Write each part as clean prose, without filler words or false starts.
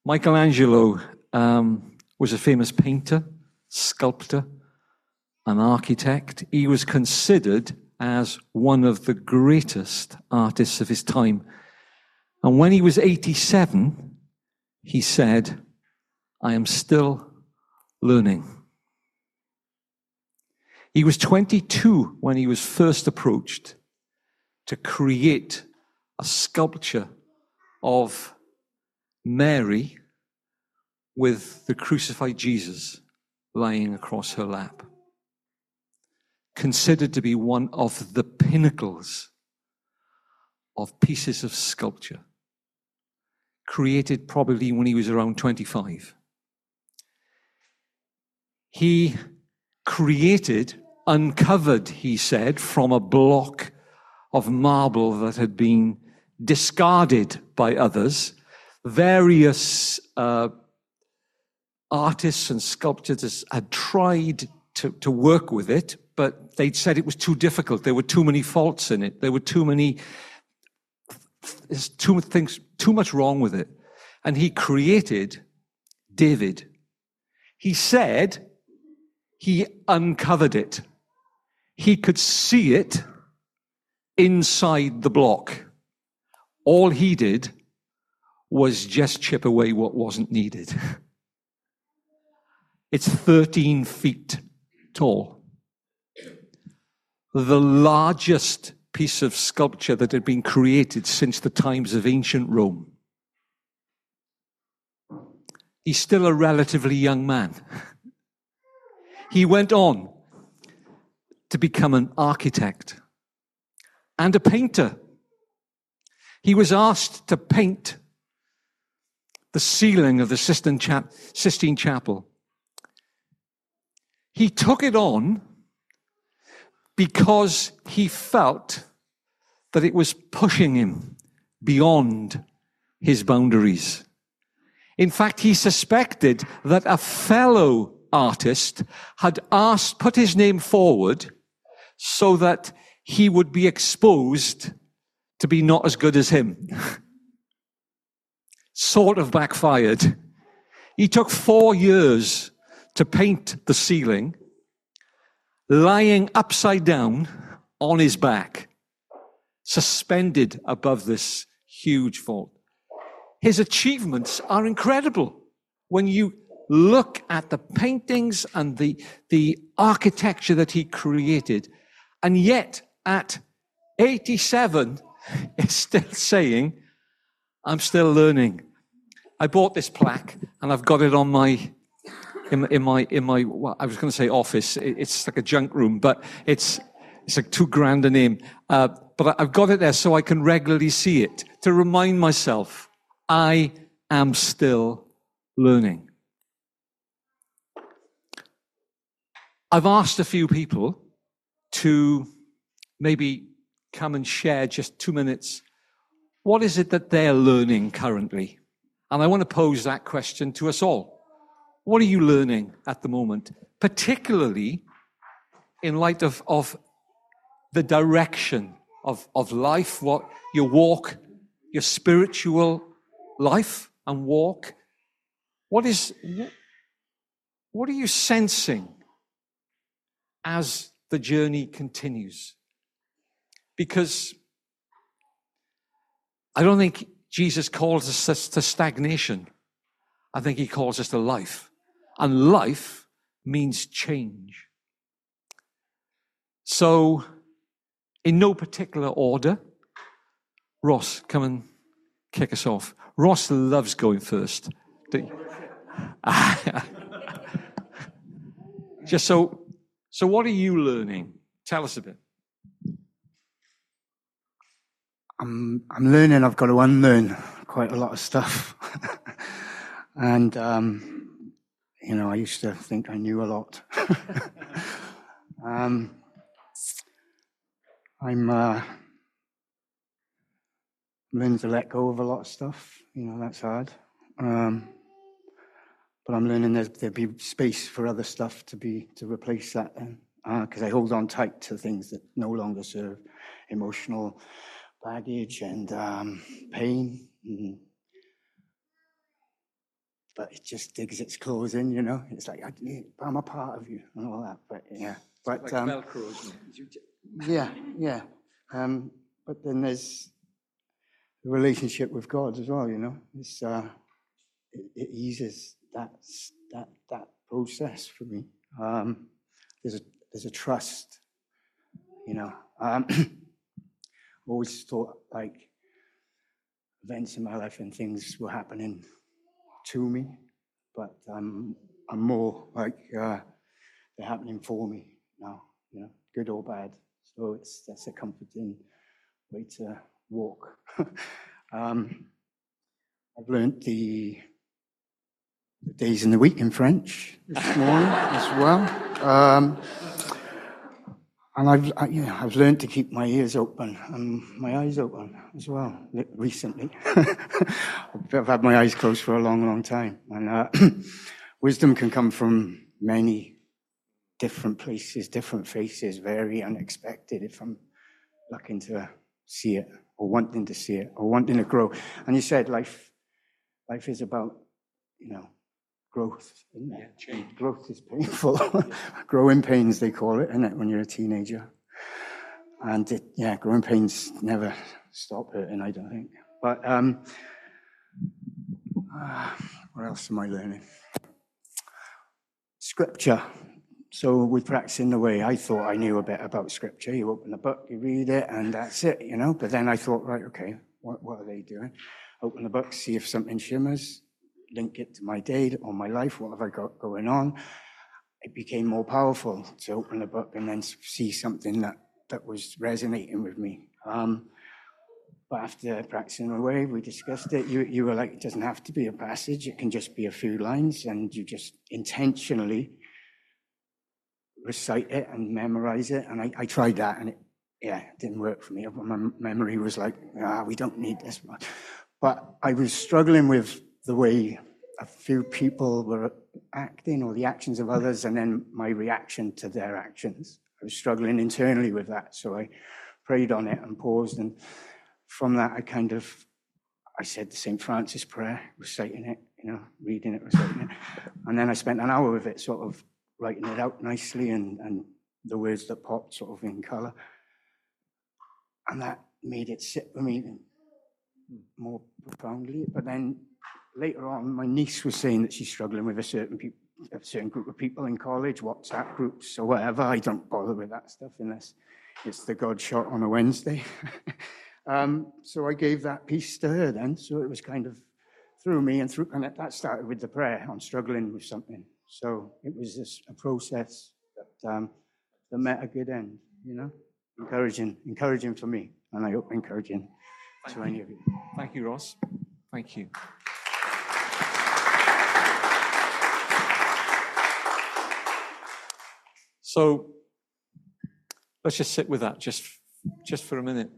Michelangelo was a famous painter, sculptor, an architect. He was considered as one of the greatest artists of his time. And when he was 87, he said, "I am still learning." He was 22 when he was first approached to create a sculpture of Mary with the crucified Jesus lying across her lap. Considered to be one of the pinnacles of pieces of sculpture, created probably when he was around 25. He uncovered, he said, from a block of marble that had been discarded by others, various artists and sculptors had tried to work with it, but they'd said it was too difficult. There were too many faults in it. There were there's too much wrong with it. And he created David. He said he uncovered it. He could see it inside the block. All he did was just chip away what wasn't needed. It's 13 feet tall. The largest piece of sculpture that had been created since the times of ancient Rome. He's still a relatively young man. He went on to become an architect and a painter. He was asked to paint the ceiling of the Sistine Chapel. He took it on because he felt that it was pushing him beyond his boundaries. In fact, he suspected that a fellow artist had put his name forward so that he would be exposed to be not as good as him. Sort of backfired. He took 4 years to paint the ceiling, lying upside down on his back, suspended above this huge vault. His achievements are incredible. When you look at the paintings and the architecture that he created, and yet at 87, is still saying, "I'm still learning." I bought this plaque and I've got it on in my well, I was going to say office. It's like a junk room, but it's like $2,000 a name. But I've got it there so I can regularly see it to remind myself I am still learning. I've asked a few people to maybe come and share just 2 minutes. What is it that they're learning currently? And I want to pose that question to us all. What are you learning at the moment? Particularly in light of the direction of life, what your walk, your spiritual life and walk. What are you sensing as the journey continues? Because I don't think Jesus calls us to stagnation. I think he calls us to life. And life means change. So, in no particular order, Ross, come and kick us off. Ross loves going first. Just so what are you learning? Tell us a bit. I'm learning. I've got to unlearn quite a lot of stuff. And, I used to think I knew a lot. I'm learning to let go of a lot of stuff. That's hard. But I'm learning there'll be space for other stuff to replace that, because I hold on tight to things that no longer serve. Emotional baggage and pain. but it just digs its claws in, you know. It's like, I'm a part of you and all that, but yeah. But like Velcro, isn't it? yeah. But then there's the relationship with God as well, you know. It's it eases that process for me. There's a trust, you know. Always thought like events in my life and things were happening to me, but I'm more like they're happening for me now, you know, good or bad. So that's a comforting way to walk. I've learned the days in the week in French this morning as well. And I've learned to keep my ears open and my eyes open as well recently. I've had my eyes closed for a long, long time. And wisdom can come from many different places, different faces, very unexpected if I'm looking to see it or wanting to see it or wanting to grow. And you said life is about, you know, growth, isn't it? Yeah, change. Growth is painful. Growing pains, they call it, isn't it, when you're a teenager? And growing pains never stop hurting, I don't think. But what else am I learning? Scripture. So with practicing the way, I thought I knew a bit about Scripture. You open the book, you read it, and that's it, you know. But then I thought, right, okay, what are they doing? Open the book, see if something shimmers, link it to my day or my life, what have I got going on? It became more powerful to open the book and then see something that was resonating with me. But after practicing away, we discussed it. You were like, it doesn't have to be a passage. It can just be a few lines, and you just intentionally recite it and memorize it. And I tried that, and it didn't work for me. My memory was like, we don't need this much. But I was struggling with the way a few people were acting or the actions of others, and then my reaction to their actions. I was struggling internally with that. So I prayed on it and paused. And from that, I said the St. Francis prayer, reciting it, you know, reading it, reciting it. And then I spent an hour with it, sort of writing it out nicely and the words that popped sort of in color. And that made it sit with me more profoundly. But then later on, my niece was saying that she's struggling with a certain group of people in college, WhatsApp groups or whatever. I don't bother with that stuff unless it's the God shot on a Wednesday. So I gave that piece to her then. So it was kind of through me and that started with the prayer on struggling with something. So it was just a process that met a good end, you know, encouraging for me, and I hope encouraging to any of you. Thank you, Ross. Thank you. So let's just sit with that just for a minute.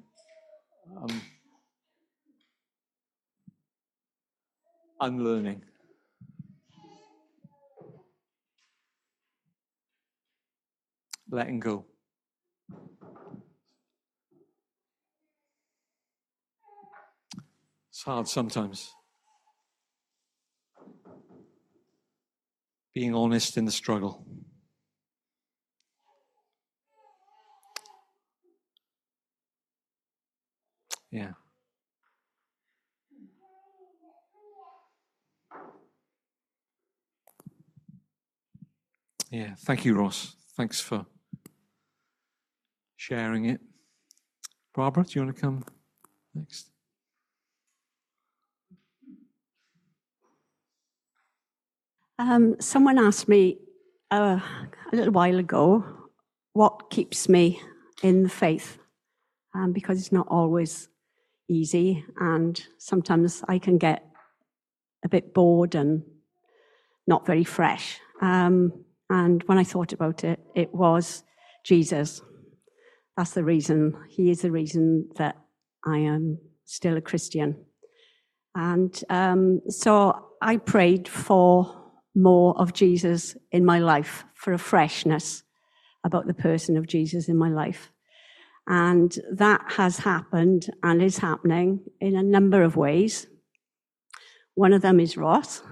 Unlearning. Letting go. It's hard sometimes. Being honest in the struggle. Yeah. Yeah. Thank you, Ross. Thanks for sharing it. Barbara, do you want to come next? Someone asked me a little while ago what keeps me in the faith, because it's not always easy, and sometimes I can get a bit bored and not very fresh. And when I thought about it, it was Jesus. That's the reason. He is the reason that I am still a Christian. And so I prayed for more of Jesus in my life, for a freshness about the person of Jesus in my life. And that has happened and is happening in a number of ways. One of them is Ross.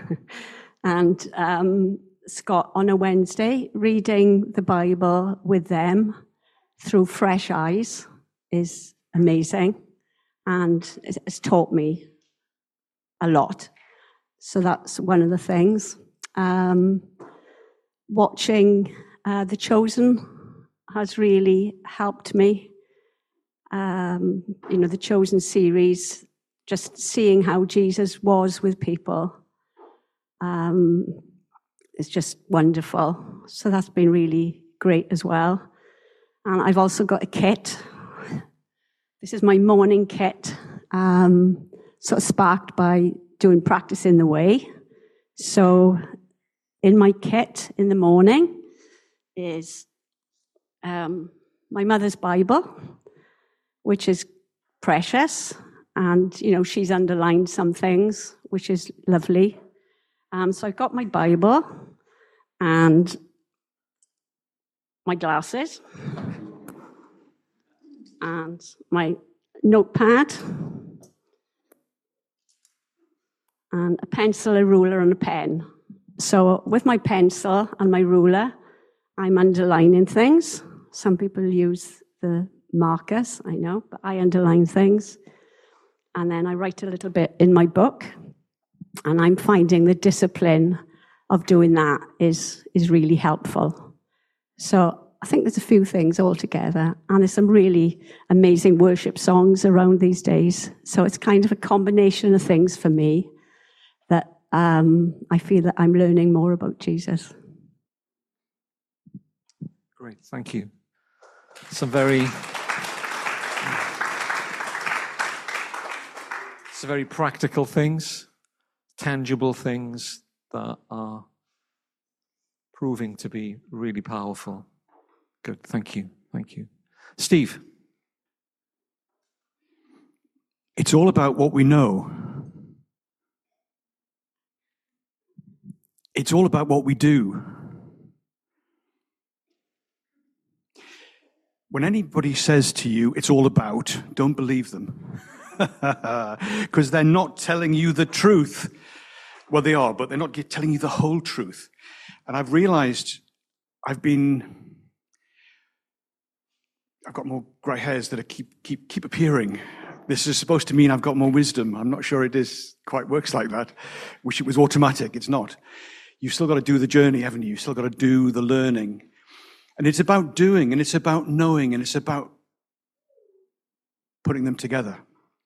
And Scott, on a Wednesday, reading the Bible with them through fresh eyes is amazing. And it's taught me a lot. So that's one of the things. Watching The Chosen has really helped me. The Chosen series, just seeing how Jesus was with people is just wonderful. So that's been really great as well. And I've also got a kit. This is my morning kit, sort of sparked by doing Practice in the Way. So in my kit in the morning is my mother's Bible, which is precious. And, she's underlined some things, which is lovely. So I've got my Bible and my glasses and my notepad and a pencil, a ruler, and a pen. So with my pencil and my ruler, I'm underlining things. Some people use the markers, I know, but I underline things. And then I write a little bit in my book. And I'm finding the discipline of doing that is really helpful. So I think there's a few things all together. And there's some really amazing worship songs around these days. So it's kind of a combination of things for me that I feel that I'm learning more about Jesus. Great, thank you. Some very practical things, tangible things that are proving to be really powerful. Good, thank you. Steve? It's all about what we know. It's all about what we do. When anybody says to you, it's all about, don't believe them. Because they're not telling you the truth. Well, they are, but they're not telling you the whole truth. And I've realized I've got more grey hairs that keep appearing. This is supposed to mean I've got more wisdom. I'm not sure it quite works like that. Wish it was automatic. It's not. You've still got to do the journey, haven't you? You've still got to do the learning. And it's about doing, and it's about knowing, and it's about putting them together.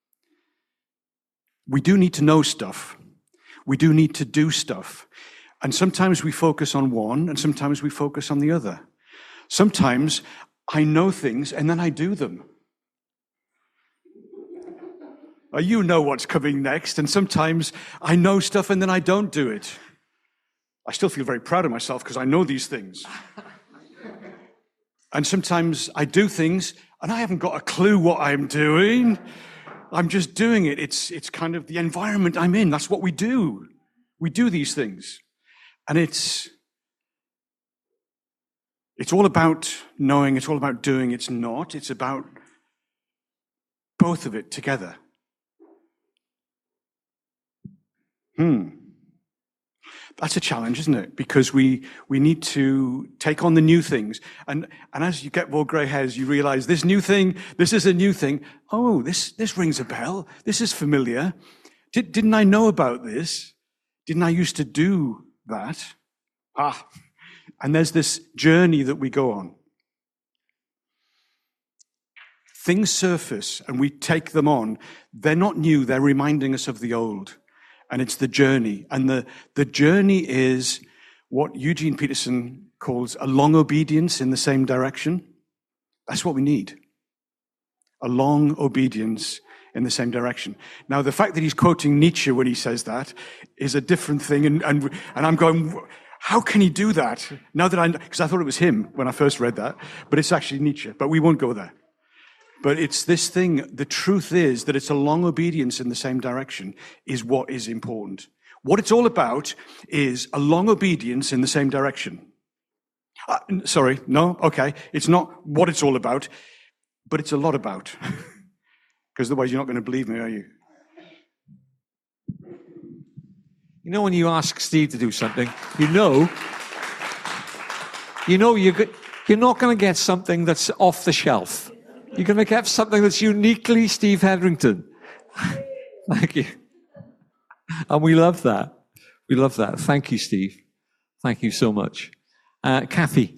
We do need to know stuff. We do need to do stuff. And sometimes we focus on one, and sometimes we focus on the other. Sometimes I know things, and then I do them. You know what's coming next, and sometimes I know stuff, and then I don't do it. I still feel very proud of myself because I know these things. And sometimes I do things, and I haven't got a clue what I'm doing. I'm just doing it. It's kind of the environment I'm in. That's what we do. We do these things. And it's all about knowing. It's all about doing. It's not. It's about both of it together. That's a challenge, isn't it? Because we need to take on the new things. And as you get more grey hairs, you realize this new thing, this is a new thing. Oh, this rings a bell. This is familiar. Didn't I know about this? Didn't I used to do that? And there's this journey that we go on. Things surface and we take them on. They're not new. They're reminding us of the old. And it's the journey. And the journey is what Eugene Peterson calls a long obedience in the same direction. That's what we need. A long obedience in the same direction. Now, the fact that he's quoting Nietzsche when he says that is a different thing. And I'm going, how can he do that? Now that because I thought it was him when I first read that, but it's actually Nietzsche. But we won't go there. But it's this thing, the truth is that it's a long obedience in the same direction is what is important. What it's all about is a long obedience in the same direction. Sorry, no, okay. It's not what it's all about, but it's a lot about. Because otherwise you're not going to believe me, are you? You know when you ask Steve to do something, you know you're not going to get something that's off the shelf. You're going to get something that's uniquely Steve Hetherington. Thank you. And we love that. We love that. Thank you, Steve. Thank you so much. Kathy.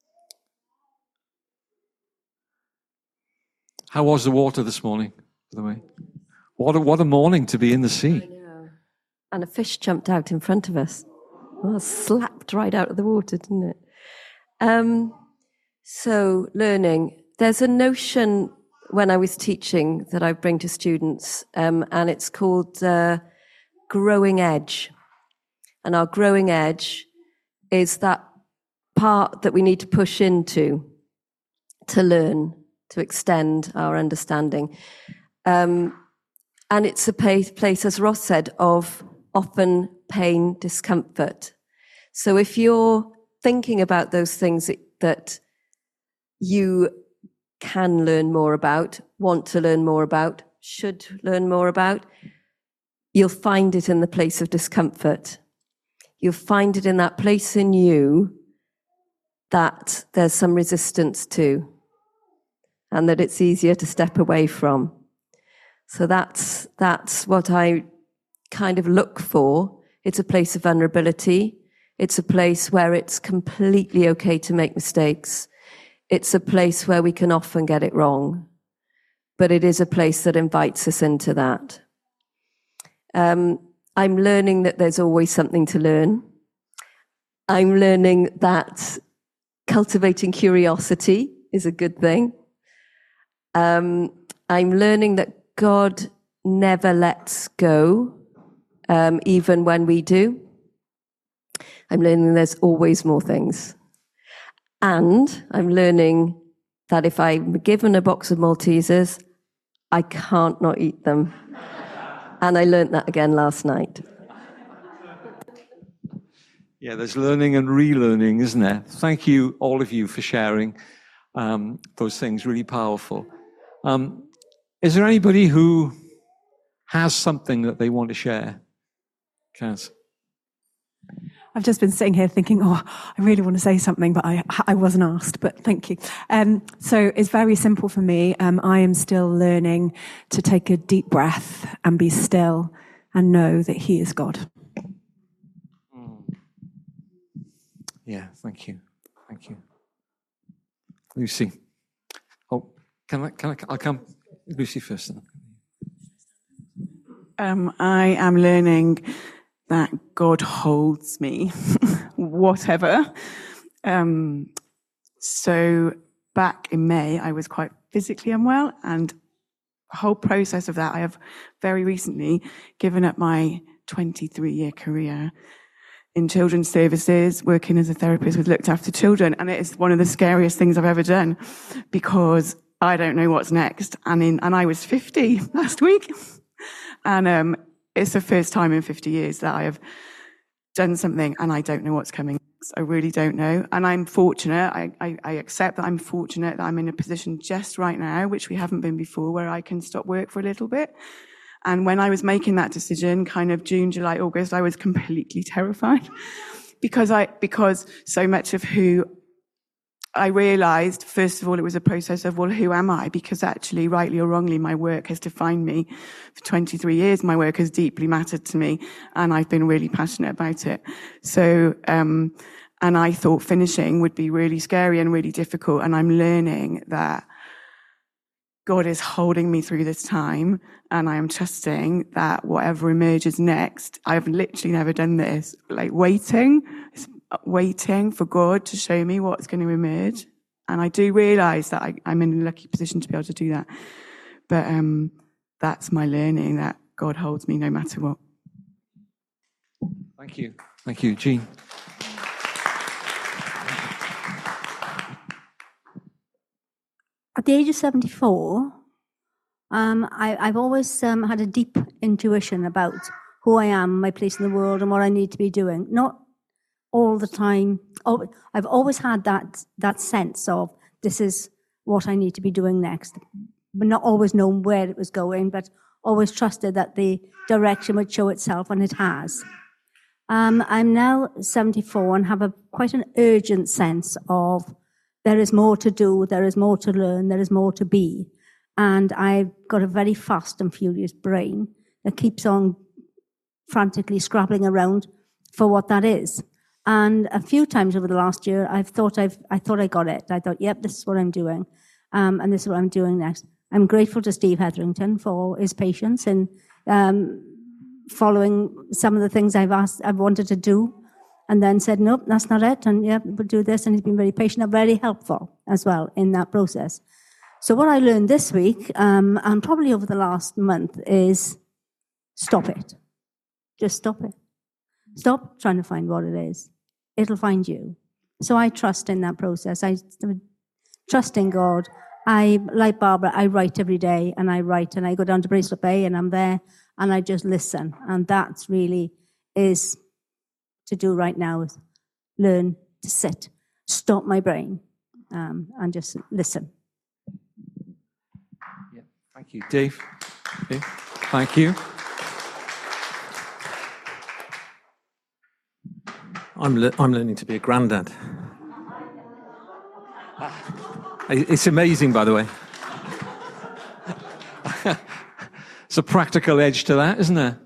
How was the water this morning, by the way? What a morning to be in the sea. I know. And a fish jumped out in front of us. Well, slapped right out of the water, didn't it? So learning. There's a notion when I was teaching that I bring to students, and it's called growing edge. And our growing edge is that part that we need to push into to learn, to extend our understanding. And it's a place, as Ross said, of often pain, discomfort. So if you're thinking about those things that you can learn more about, want to learn more about, should learn more about, you'll find it in the place of discomfort. You'll find it in that place in you that there's some resistance to, and that it's easier to step away from. So that's what I kind of look for. It's a place of vulnerability. It's a place where it's completely okay to make mistakes. It's a place where we can often get it wrong, but it is a place that invites us into that. I'm learning that there's always something to learn. I'm learning that cultivating curiosity is a good thing. I'm learning that God never lets go, even when we do. I'm learning there's always more things. And I'm learning that if I'm given a box of Maltesers, I can't not eat them. And I learned that again last night. Yeah, there's learning and relearning, isn't there? Thank you, all of you, for sharing those things. Really powerful. Is there anybody who has something that they want to share? Kaz? I've just been sitting here thinking, I really want to say something, but I wasn't asked, but thank you. So it's very simple for me. I am still learning to take a deep breath and be still and know that He is God. Yeah, thank you. Thank you. Lucy. Oh, I'll come. Lucy first. I am learning that God holds me, whatever. So back in May, I was quite physically unwell, and the whole process of that, I have very recently given up my 23-year career in children's services, working as a therapist with looked after children. And it is one of the scariest things I've ever done because I don't know what's next. And I was 50 last week. And it's the first time in 50 years that I have done something and I don't know what's coming next. I really don't know. And I'm fortunate. I accept that I'm fortunate that I'm in a position just right now, which we haven't been before, where I can stop work for a little bit. And when I was making that decision, kind of June, July, August, I was completely terrified because so much of who I realized, first of all, it was a process of, well, who am I? Because actually, rightly or wrongly, my work has defined me for 23 years. My work has deeply mattered to me and I've been really passionate about it. So, and I thought finishing would be really scary and really difficult. And I'm learning that God is holding me through this time, and I am trusting that whatever emerges next, I've literally never done this, like waiting for God to show me what's going to emerge. And I do realize that I'm in a lucky position to be able to do that. But that's my learning, that God holds me no matter what. Thank you. Thank you. Jean? At the age of 74, I've always had a deep intuition about who I am, my place in the world, and what I need to be doing. Not all the time. I've always had that sense of this is what I need to be doing next, but not always known where it was going, but always trusted that the direction would show itself, and it has. I'm now 74 and have quite an urgent sense of there is more to do, there is more to learn, there is more to be. And I've got a very fast and furious brain that keeps on frantically scrabbling around for what that is. And a few times over the last year, I thought I got it. I thought, yep, this is what I'm doing. And this is what I'm doing next. I'm grateful to Steve Hetherington for his patience in following some of the things I've wanted to do, and then said, nope, that's not it. And yeah, we'll do this. And he's been very patient and very helpful as well in that process. So what I learned this week, and probably over the last month, is stop it. Just stop it. Stop trying to find what it is. It'll find you. So I trust in that process. I trust in God. Like Barbara, I write every day, and I write, and I go down to Bracelet Bay, and I'm there, and I just listen. And that's really is to do right now, is learn to sit, stop my brain, and just listen. Yeah. Thank you, Dave. Thank you. I'm learning to be a granddad. It's amazing, by the way. It's a practical edge to that, isn't there?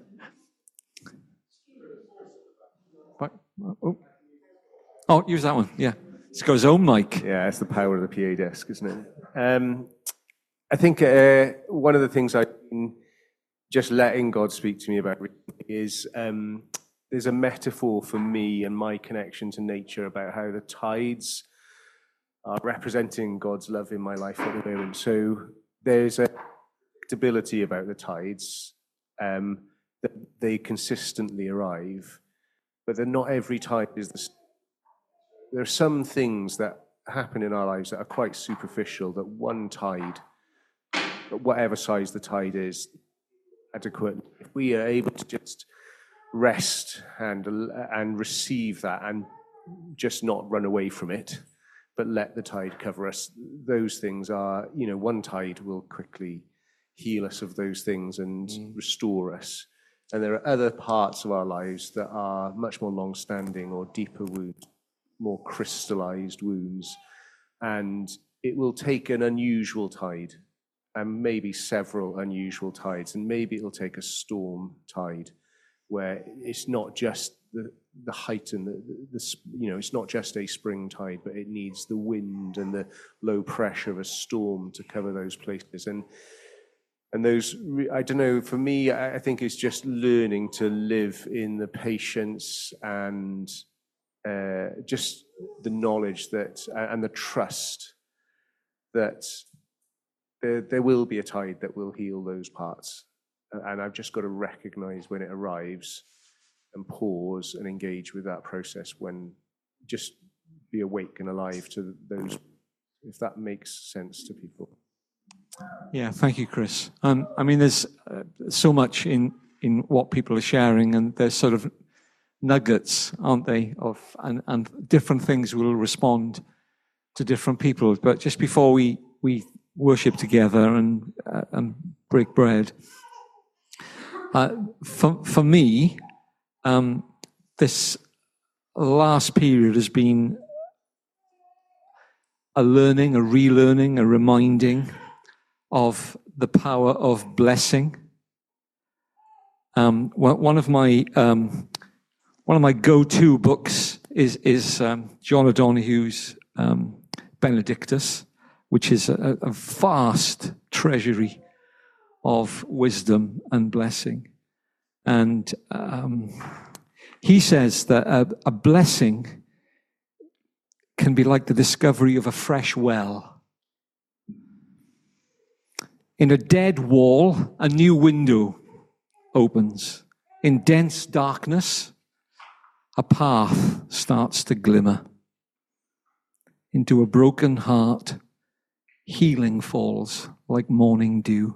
Oh, use that one. Yeah. It's got his own mic. Yeah, it's the power of the PA desk, isn't it? I think one of the things I've been just letting God speak to me about is there's a metaphor for me and my connection to nature about how the tides are representing God's love in my life at the moment. So there's a predictability about the tides, that they consistently arrive, but that not every tide is the same. There are some things that happen in our lives that are quite superficial, that one tide, whatever size the tide is, adequate. If we are able to just rest and receive that and just not run away from it, but let the tide cover us, those things are, one tide will quickly heal us of those things and restore us. And there are other parts of our lives that are much more long-standing or deeper wounds, more crystallized wounds. And it will take an unusual tide, and maybe several unusual tides, and maybe it'll take a storm tide, where it's not just the height and it's not just a spring tide, but it needs the wind and the low pressure of a storm to cover those places. And those, I don't know, for me, I think it's just learning to live in the patience and just the knowledge that, and the trust that there will be a tide that will heal those parts. And I've just got to recognize when it arrives and pause and engage with that process, when just be awake and alive to those, if that makes sense to people. Yeah, thank you, Chris. I mean, there's so much in what people are sharing, and there's sort of nuggets, aren't they, of and different things will respond to different people. But just before we worship together and break bread, for me, this last period has been a learning, a relearning, a reminding of the power of blessing. One of my go-to books is John O'Donoghue's Benedictus, which is a vast treasury of wisdom and blessing. And he says that a blessing can be like the discovery of a fresh well. In a dead wall, a new window opens. In dense darkness, a path starts to glimmer. Into a broken heart, healing falls like morning dew.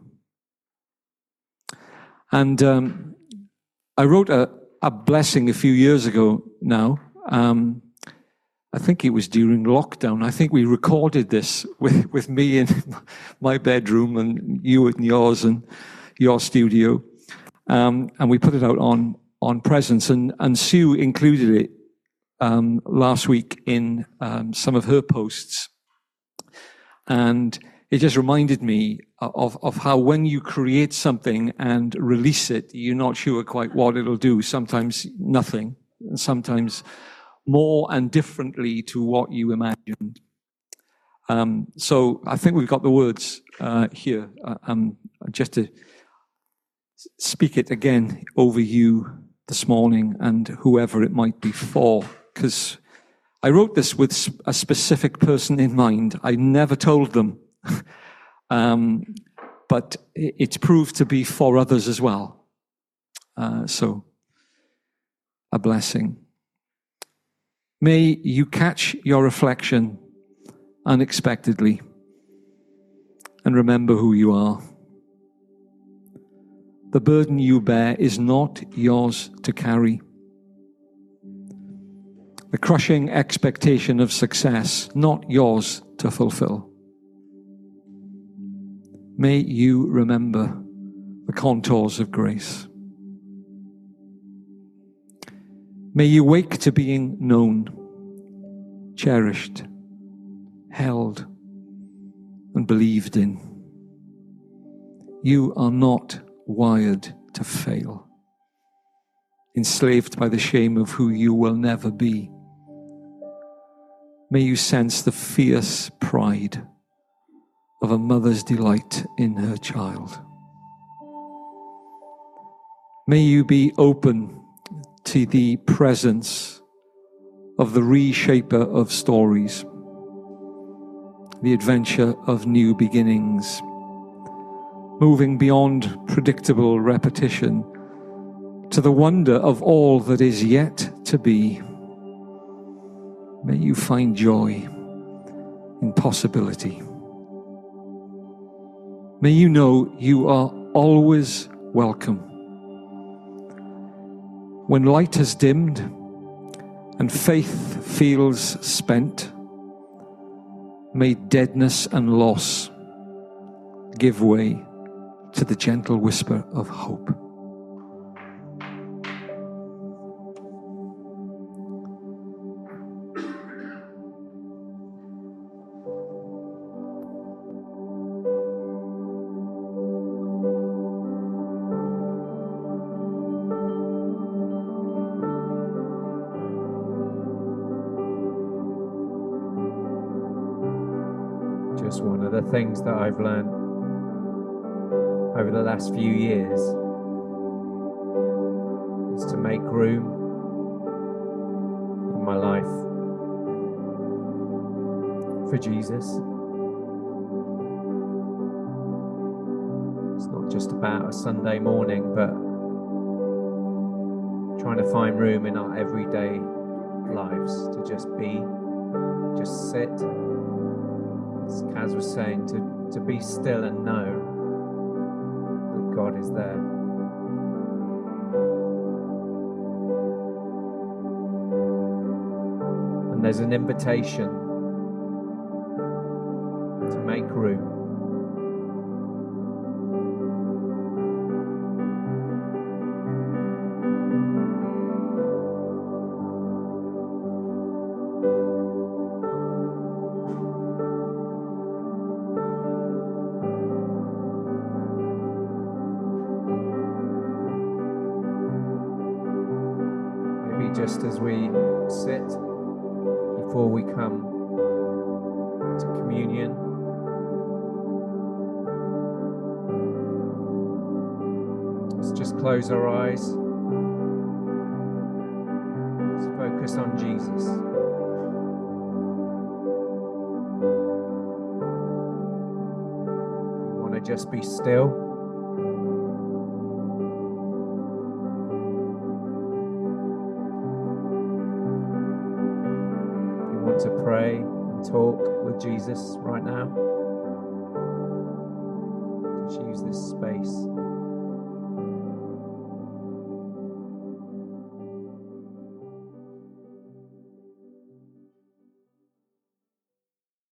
And I wrote a blessing a few years ago now. I think it was during lockdown. I think we recorded this with me in my bedroom and you in yours and your studio. And we put it out on on presence, and Sue included it last week in some of her posts. And it just reminded me of how when you create something and release it, you're not sure quite what it'll do. Sometimes nothing, and sometimes more and differently to what you imagined. So I think we've got the words here, just to speak it again over you this morning and whoever it might be for, because I wrote this with a specific person in mind. I never told them, but it's proved to be for others as well. So a blessing. May you catch your reflection unexpectedly and remember who you are. The burden you bear is not yours to carry. The crushing expectation of success, not yours to fulfill. May you remember the contours of grace. May you wake to being known, cherished, held, and believed in. You are not wired to fail, enslaved by the shame of who you will never be. May you sense the fierce pride of a mother's delight in her child. May you be open to the presence of the reshaper of stories, the adventure of new beginnings, moving beyond predictable repetition to the wonder of all that is yet to be. May you find joy in possibility. May you know you are always welcome. When light has dimmed and faith feels spent, may deadness and loss give way to the gentle whisper of hope. Just one of the things that I've learned over the last few years is to make room in my life for Jesus. It's not just about a Sunday morning, but trying to find room in our everyday lives to just be, just sit. As Kaz was saying, to be still and know that God is there. And there's an invitation to make room. Just as we sit before we come to communion, let's just close our eyes. Let's focus on Jesus. We want to just be still. To pray and talk with Jesus right now. Just use this space.